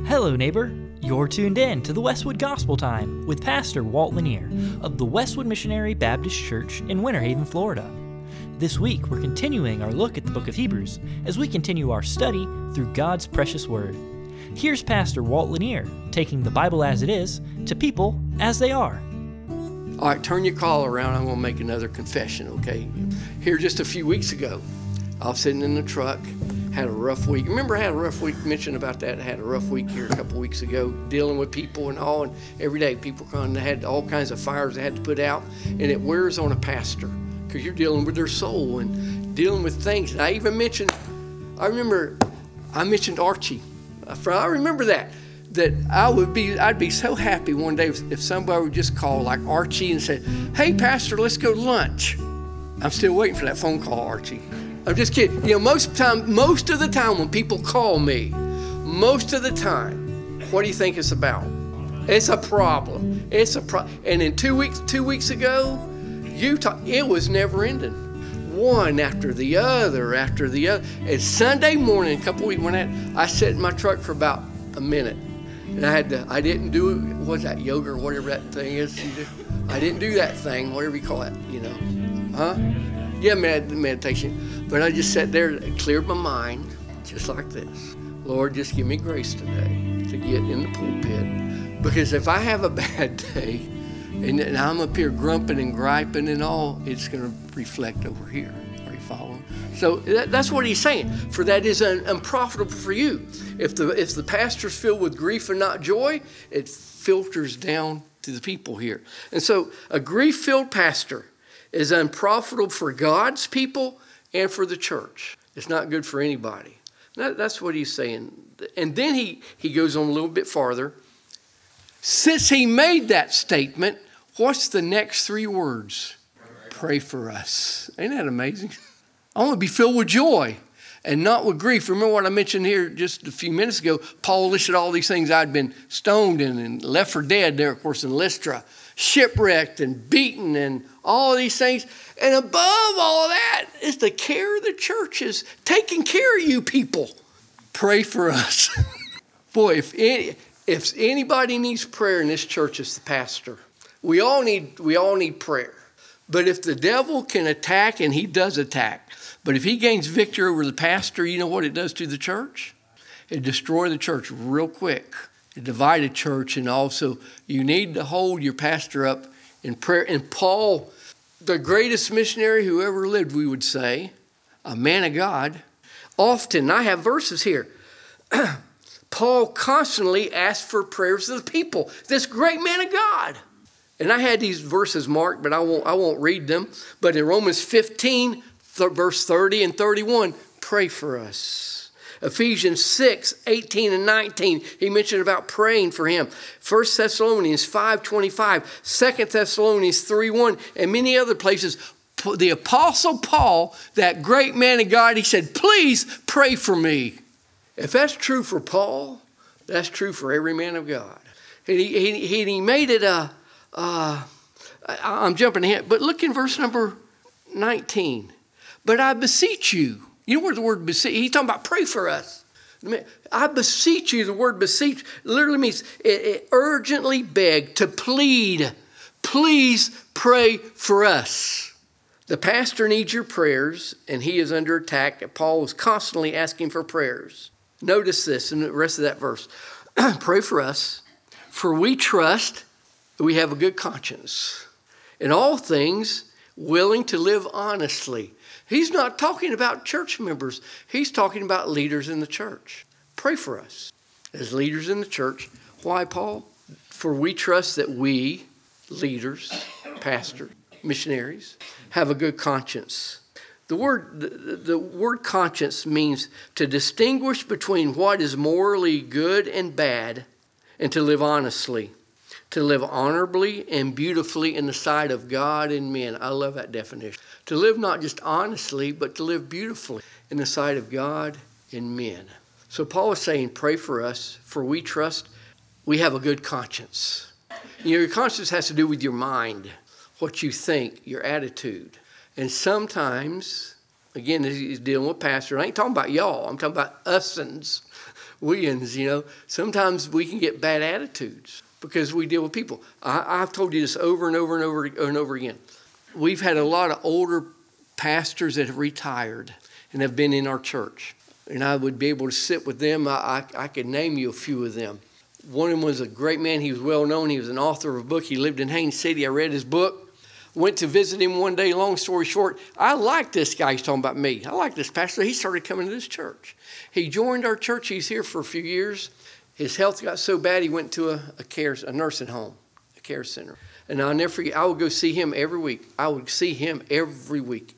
Hello, neighbor. You're tuned in to the Westwood Gospel Time with Pastor Walt Lanier of the Westwood Missionary Baptist Church in Winter Haven, Florida. This week, we're continuing our look at the book of Hebrews as we continue our study through God's precious word. Here's Pastor Walt Lanier taking the Bible as it is to people as they are. All right, turn your collar around. I'm going to make another confession, okay? Here just a few weeks ago, I was sitting in the truck, had a rough week. Remember I had a rough week, mentioned about that. I had a rough week here a couple weeks ago, dealing with people and all, and every day people come, they had all kinds of fires they had to put out, and it wears on a pastor because you're dealing with their soul and dealing with things. And I even mentioned, I mentioned Archie. I remember that I'd be so happy one day if somebody would just call like Archie and say, "Hey, Pastor, let's go to lunch." I'm still waiting for that phone call, Archie. I'm just kidding. You know, most of the time when people call me, most of the time, what do you think it's about? It's a problem. And in 2 weeks ago, it was never ending. One after the other. And Sunday morning, a couple weeks, I sat in my truck for about a minute. And I didn't do, what's that, yoga or whatever that thing is? I didn't do that thing, whatever you call it, you know. Huh? Yeah, meditation. But I just sat there and cleared my mind, just like this. Lord, just give me grace today to get in the pulpit. Because if I have a bad day, and I'm up here grumping and griping and all, it's going to reflect over here. Are you following? So that's what he's saying. For that is unprofitable for you. If the pastor's filled with grief and not joy, it filters down to the people here. And so a grief-filled pastor is unprofitable for God's people and for the church. It's not good for anybody. That's what he's saying. And then he goes on a little bit farther. Since he made that statement, what's the next three words? Pray for us. Ain't that amazing? I want to be filled with joy and not with grief. Remember what I mentioned here just a few minutes ago? Paul listed all these things I'd been stoned and left for dead there, of course, in Lystra. Shipwrecked and beaten and all of these things. And above all of that is the care of the churches, taking care of you people. Pray for us. Boy, if anybody needs prayer in this church, it's the pastor. We all need prayer. But if the devil can attack, and he does attack, but if he gains victory over the pastor, you know what it does to the church? It destroys the church real quick. It divides the church, and also you need to hold your pastor up in prayer. And Paul, the greatest missionary who ever lived, we would say, a man of God, often, I have verses here, Paul constantly asked for prayers of the people, this great man of God. And I had these verses marked, but I won't read them. But in Romans 15, verse 30 and 31, pray for us. Ephesians 6, 18 and 19, he mentioned about praying for him. 1 Thessalonians 5:25, 2 Thessalonians 3:1, and many other places. The Apostle Paul, that great man of God, he said, please pray for me. If that's true for Paul, that's true for every man of God. And he made it I'm jumping ahead, but look in verse number 19. But I beseech you. You know what the word beseech, he's talking about pray for us. I beseech you, the word beseech literally means it urgently beg, to plead. Please pray for us. The pastor needs your prayers, and he is under attack. Paul was constantly asking for prayers. Notice this in the rest of that verse. Pray for us, for we trust that we have a good conscience. In all things, willing to live honestly. He's not talking about church members. He's talking about leaders in the church. Pray for us as leaders in the church. Why, Paul? For we trust that we, leaders, pastors, missionaries, have a good conscience. The word conscience means to distinguish between what is morally good and bad and to live honestly. To live honorably and beautifully in the sight of God and men. I love that definition. To live not just honestly, but to live beautifully in the sight of God and men. So Paul is saying, pray for us, for we trust we have a good conscience. You know, your conscience has to do with your mind, what you think, your attitude. And sometimes, again, he's dealing with pastors. I ain't talking about y'all. I'm talking about us'ns. sometimes we can get bad attitudes because we deal with people. I've told you this over and over and over and over again. We've had a lot of older pastors that have retired and have been in our church. And I would be able to sit with them. I could name you a few of them. One of them was a great man. He was well known. He was an author of a book. He lived in Haines City. I read his book. Went to visit him one day. Long story short, I like this guy. He's talking about me. I like this pastor. He started coming to this church. He joined our church. He's here for a few years. His health got so bad, he went to a nursing home, a care center. And I'll never forget, I would go see him every week. I would see him every week.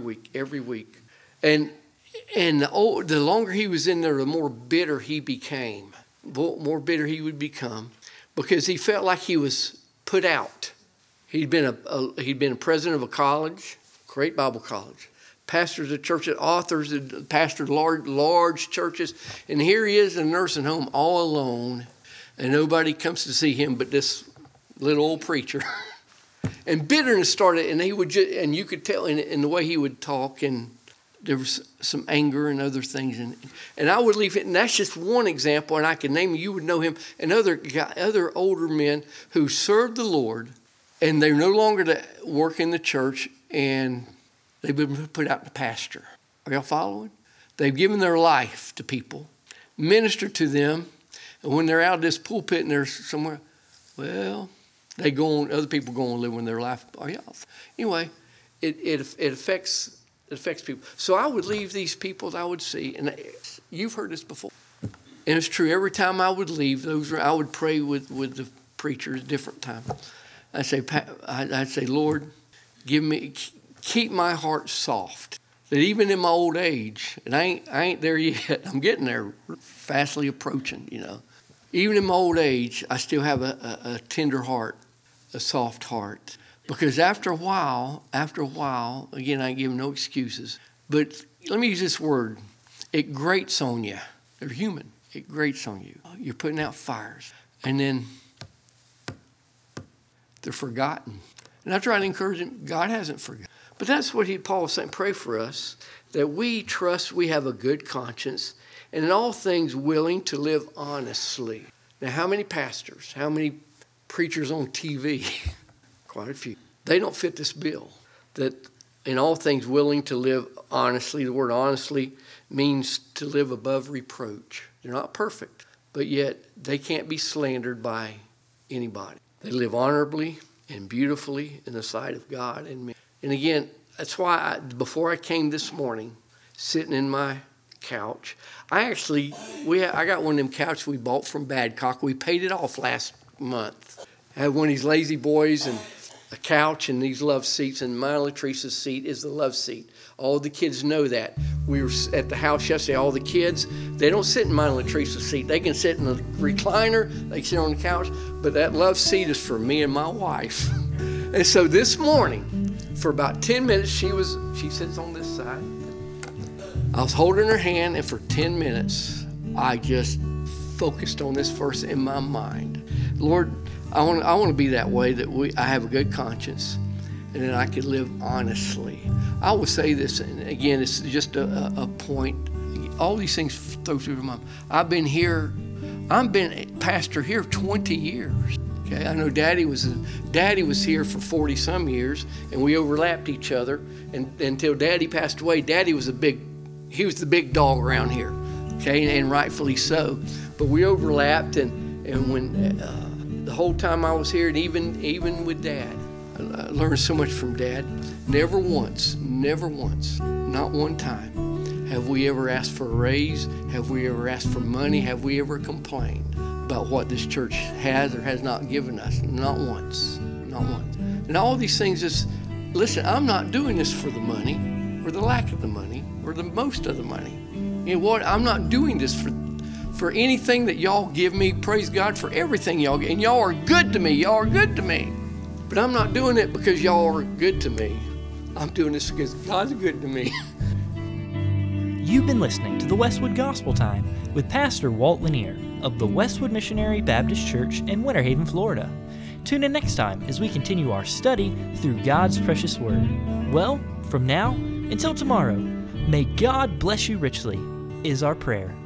And the longer he was in there, the more bitter he became. More bitter he would become because he felt like he was put out. He'd been a president of a college, great Bible college, pastors of churches, authors, pastored large churches, and here he is in a nursing home all alone, and nobody comes to see him but this little old preacher. And bitterness started, and and you could tell in the way he would talk, and there was some anger and other things, and I would leave it. And that's just one example, and I can name you would know him, and other older men who served the Lord. And they're no longer to work in the church, and they've been put out to pasture. Are y'all following? They've given their life to people, ministered to them, and when they're out of this pulpit and they're somewhere, well, other people go on living their life. Are y'all? Anyway, it affects people. So I would leave these people that I would see, and you've heard this before, and it's true. Every time I would leave, I would pray with the preachers different times. I'd say, Lord, keep my heart soft. That even in my old age, and I ain't there yet. I'm getting there, fastly approaching. Even in my old age, I still have a tender heart, a soft heart. Because after a while, again, I give no excuses. But let me use this word: it grates on you. They're human. It grates on you. You're putting out fires, and then they're forgotten. And I try to encourage them, God hasn't forgotten. But that's what Paul was saying. Pray for us, that we trust we have a good conscience, and in all things willing to live honestly. Now, how many pastors, how many preachers on TV? Quite a few. They don't fit this bill. That in all things willing to live honestly. The word honestly means to live above reproach. They're not perfect, but yet they can't be slandered by anybody. They live honorably and beautifully in the sight of God and men. And again, that's why before I came this morning, sitting in my couch, I got one of them couches we bought from Badcock. We paid it off last month. I had one of these lazy boys and a couch and these love seats, and my Latrice's seat is the love seat. All the kids know that. We were at the house yesterday. All the kids, they don't sit in my Latrice's seat. They can sit in the recliner. They can sit on the couch. But that love seat is for me and my wife. And so this morning, for about 10 minutes, she sits on this side. I was holding her hand, and for 10 minutes, I just focused on this verse in my mind. Lord, I want to be that way, that I have a good conscience, and that I can live honestly. I will say this, and again, it's just a point. All these things flow through my mind. I've been a pastor here 20 years. Okay, I know Daddy was here for 40 some years, and we overlapped each other. And until Daddy passed away, Daddy was the big dog around here. Okay, and rightfully so. But we overlapped, and when the whole time I was here, and even with Dad, I learned so much from Dad. Never once, not one time have we ever asked for a raise, have we ever asked for money, have we ever complained about what this church has or has not given us. Not once. And all these things listen, I'm not doing this for the money or the lack of the money or the most of the money. You know what? I'm not doing this for anything that y'all give me. Praise God for everything y'all get. And y'all are good to me. But I'm not doing it because y'all are good to me. I'm doing this because God's good to me. You've been listening to the Westwood Gospel Time with Pastor Walt Lanier of the Westwood Missionary Baptist Church in Winter Haven, Florida. Tune in next time as we continue our study through God's precious Word. Well, from now until tomorrow, may God bless you richly, is our prayer.